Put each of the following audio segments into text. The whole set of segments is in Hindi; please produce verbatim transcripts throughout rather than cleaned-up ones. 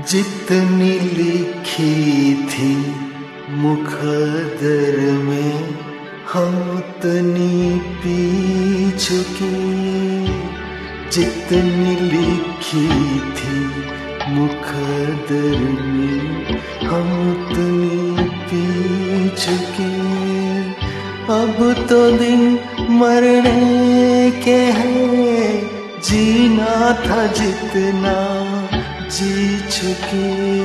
जितनी लिखी थी मुकद्दर में हम उतनी पी चुके। जितनी लिखी थी मुकद्दर में हम उतनी पी चुके। अब तो दिन मरने के हैं, जीना था जितना जी चुके।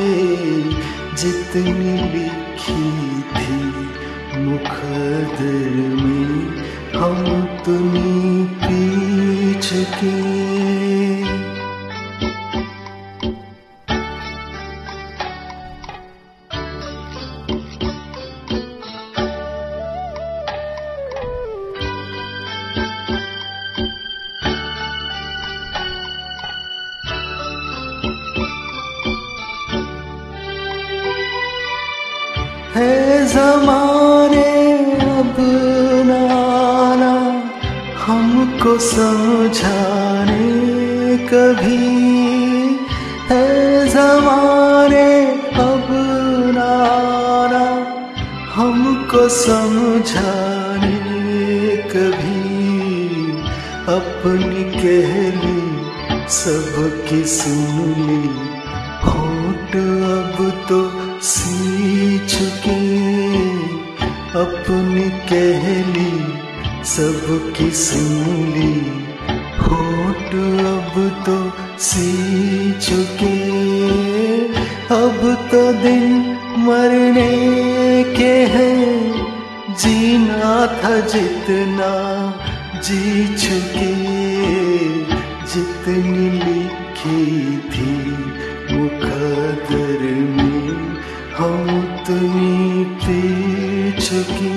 जितनी लिखी थी मुकद्दर में हम उतनी पी चुके। है ज़माने अब नाना हमको समझाने कभी। है ज़माने अब नाना हमको समझाने कभी। अपनी कहली सबकी सुन ली, होठ अब तो सी चुके। अपनी कहली सबकी सुन ली, होठ अब तो सी चुके। अब तो दिन मरने के हैं, जीना था जितना जी चुके। जितनी लिखी थी मुकद्दर में हम उतनी पी चुके।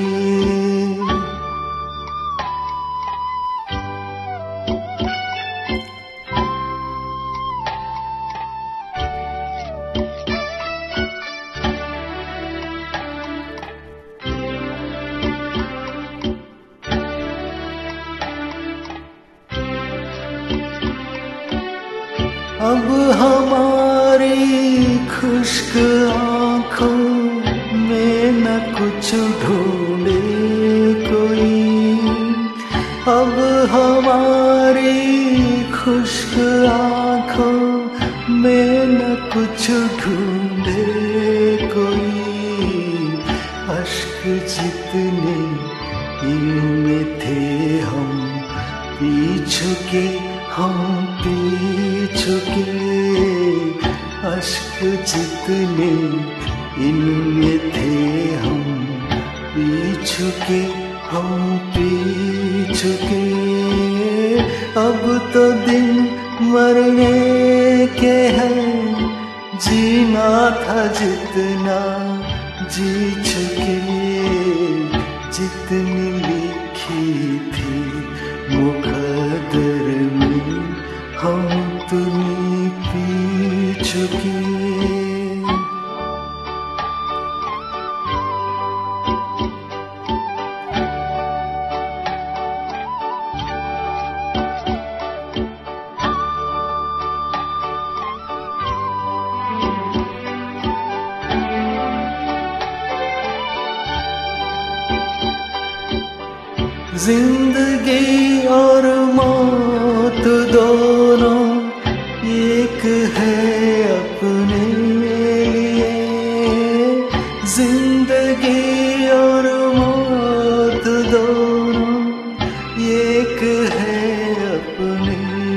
अब हमारी खुश्क आँखों में न कुछ ढूंढे कोई। अब हमारी खुश्क आँखों में न कुछ ढूंढे कोई। अश्क जितने इनमें थे हम पी चुके, हम पी चुके। अश्क जितने इनमें थे हम पी चुके, हम पी चुके। अब तो दिन मरने के हैं, जीना था जितना जी चुके। जितनी लिखी थी मुकद्दर में हम उतनी पी चुके। जिंदगी और मौत दोनों एक है अपने लिए। जिंदगी और मौत दोनों एक है अपने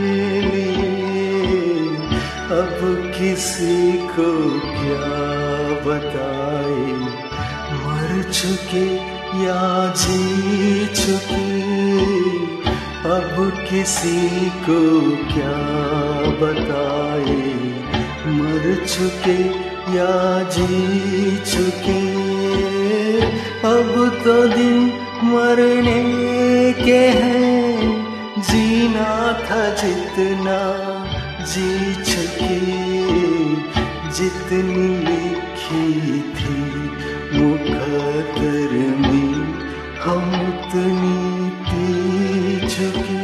लिए। अब किसी को क्या बताए, मर चुके या जी चुके। अब किसी को क्या बताए, मर चुके या जी चुके। अब तो दिन मरने के हैं, जीना था जितना जी चुके। जितनी लिखी थी मुकद्दर में हम उतनी पी चुके।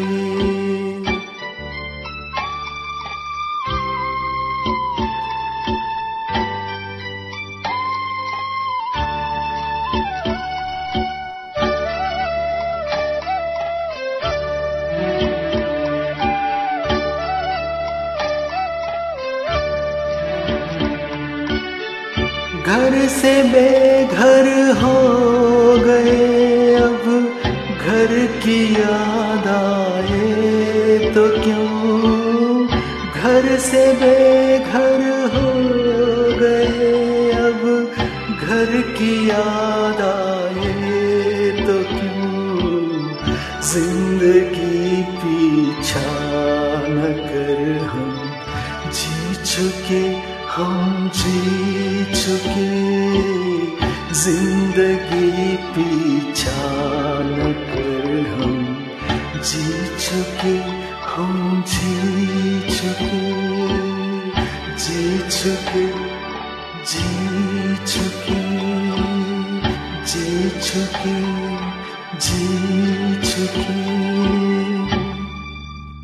से बेघर हो गए, अब घर की याद आए तो क्यों। घर से बेघर हो गए, अब घर की याद आए तो क्यों। जिंदगी पीछा न कर, हम जी चुके, हम जी चुके। जिंदगी पीछा न कर, हम जी चुके, हम जी चुके। जी चुके, जी चुके, जी चुके, जी चुके।